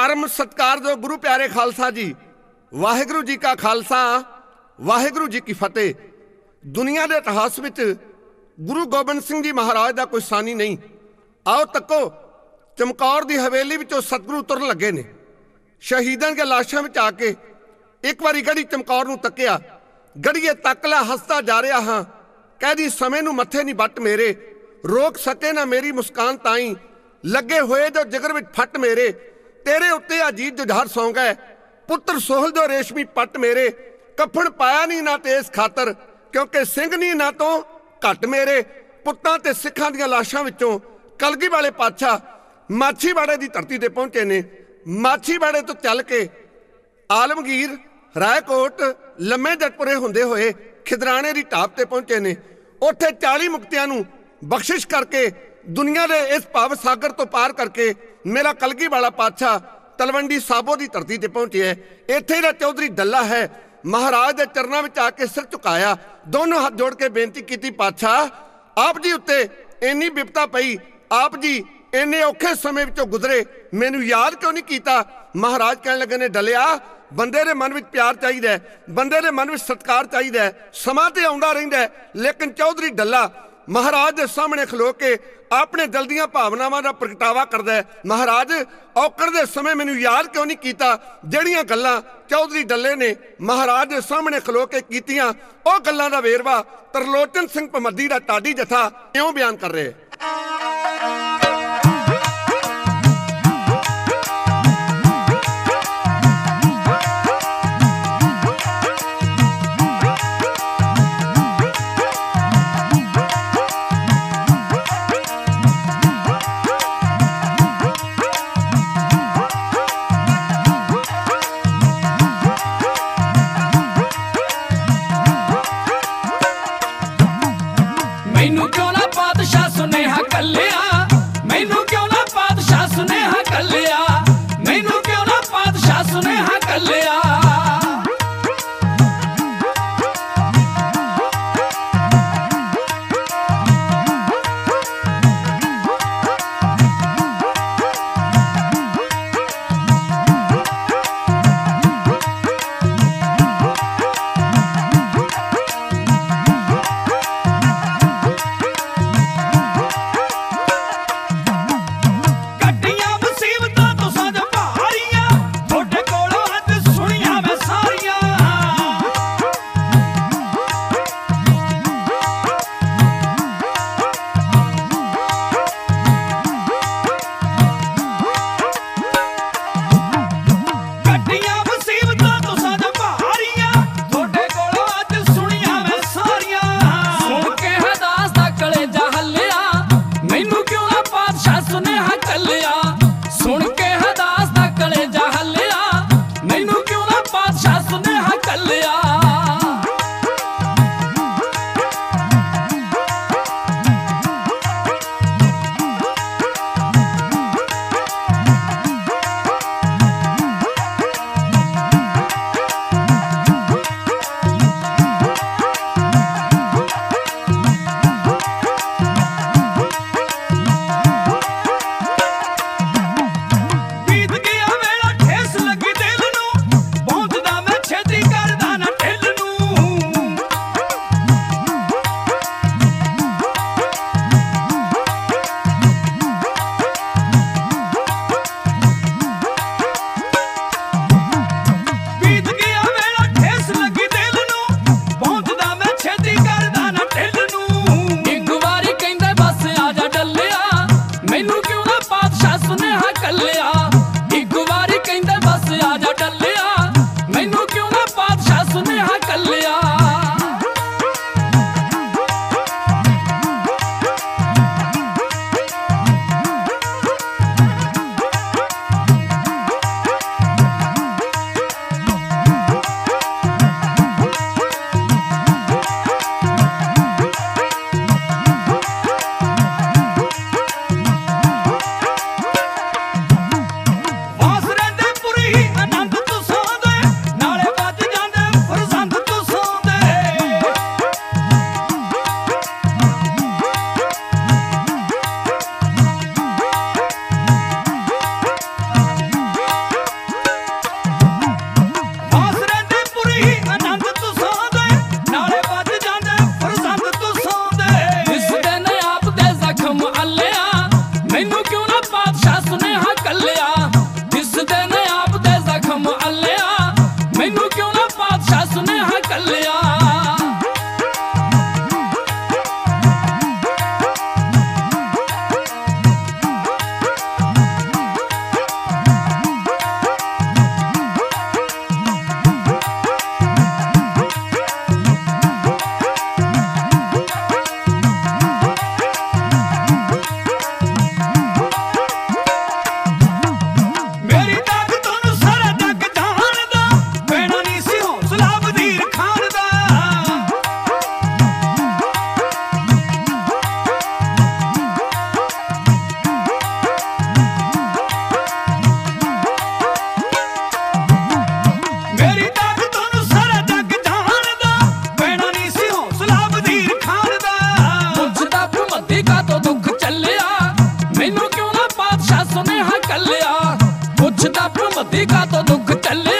परम सत्कारयोग गुरु प्यारे खालसा जी, वाहिगुरू जी का खालसा वाहिगुरू जी की फतेह। दुनिया के इतिहास में गुरु गोबिंद सिंह जी महाराज का कोई सानी नहीं। आओ तको चमकौर की हवेली विचों सतगुरु तुरन लगे ने। शहीदां के लाशां विच आके एक बारी गढ़ी चमकौर नूं तकिया, गढ़ीए तक ला हसदा जा रहा हाँ, कहदी समय नूं मत्थे नहीं बट मेरे, रोक सके ना मेरी मुस्कान ताई, लगे हुए जो जिगर विच फट मेरे, तेरे उत्ते अजीत जुझार सौ गए, पुत्र सोहल जो रेशमी पट मेरे, कफन पाया नहीं ना ते इस खातर, क्योंकि सिंह नहीं ना तो घट मेरे। पुत्तां ते सिखां दीआं लाशां विचों कलगी वाले पातशाह माछीवाड़े की धरती ते पहुंचे ने। माछीवाड़े तो चल के आलमगीर, रायकोट, लम्मे जटपुरे होंदे होए खिदराने की ढाब ते पहुंचे ने। उत्थे 40 मुक्तियां नूं बख्शिश करके दुनिया के इस भाव सागर तो पार करके मेरा कलगी वाला पातशाह तलवंडी साबो की धरती ते पहुंचे है। इत्थे दा चौधरी डल्ला है। महाराज के चरणों में आके सिर झुकाया, दोनों हाथ जोड़ के बेनती की, पातशाह आप जी उत्ते इन्नी विपता पई, आप जी इन्ने औखे समय विचों गुजरे, मैनू याद क्यों नहीं किया। महाराज कहने लगे ने, डलिया बंदे दे मन में प्यार चाहिए, बंदे दे मन में सत्कार चाहिए, समा तो आउंदा रहिंदा है, लेकिन चौधरी डल्ला महाराज के सामने खलो के अपने दिल दीआं भावनावां दा प्रगटावा करदा है। महाराज औकड़ दे समय मैनू याद क्यों नहीं किया। जिहड़ियां गल्लां चौधरी डल्ले ने महाराज के सामने खलो के कीतियां, ओह गल्लां दा वेरवा तरलोचन सिंह भमद्दी दा टाडी जथा इउं बयान कर रहे। मैनू क्यों ना पातशाह सुनेहा कल ਮੱਦੀ ਕਾ ਤੋਂ ਦੁੱਖ ਚੱਲੇ